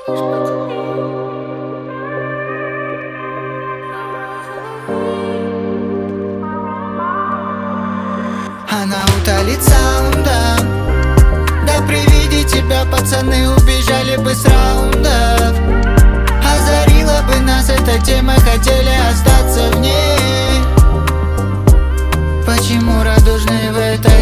Она утолит саундом. Да при виде тебя пацаны убежали бы с раундов. Озарила бы нас эта тема, хотели остаться в ней. Почему радужные в этой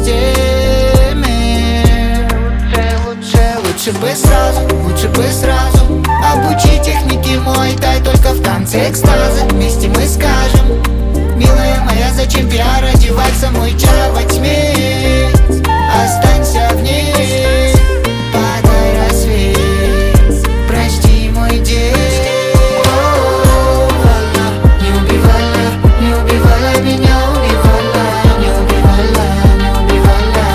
системе? Лучше бы сразу обучи техники муай-тай, только в танце экстаза. Вместе мы скажем: милая моя, зачем пиар одеваться, мой чар во тьме? Останься в ней, подай рассвет, прости мой день. Не убивала меня, убивала, не убивала, не убивала.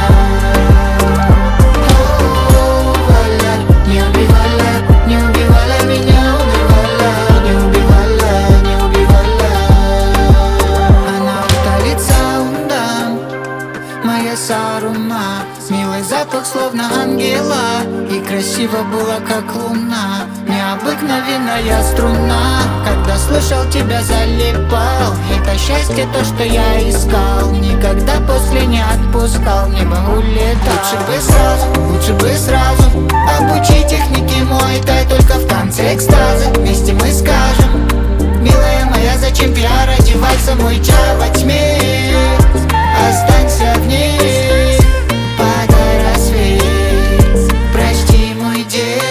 Не убивала меня, убивала, не убивала, не убивала. Она утолит саундом, моя Сарума. Милый запах, словно ангела, и красиво было, как луна. Необыкновенная струна, когда слышал тебя, залипал. Это счастье, то, что я искал, никогда после не отпускал, в небо улетал. Лучше бы сразу обучи техники муай-тай, только в танце экстаза. Вместе мы скажем: милая моя, зачем пиар одеваться, мой чар во тьме? Останься в ней, подай рассвет, прости мой день.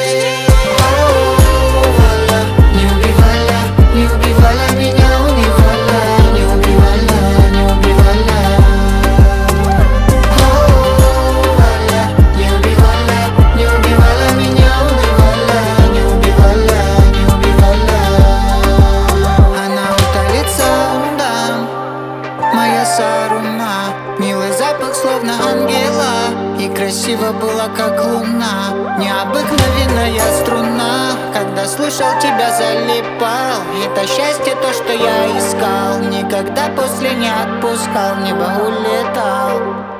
Не убивала меня, убивала, не убивала, не убивала. Не убивала меня, убивала, не убивала, не убивала. Она утолит саундом, моя Сарума. Милый запах, словно ангела, и красиво было, как луна. Необыкновенная струна, когда слышал тебя, залипал. Это счастье, то, что я искал, никогда после не отпускал, в небо улетал.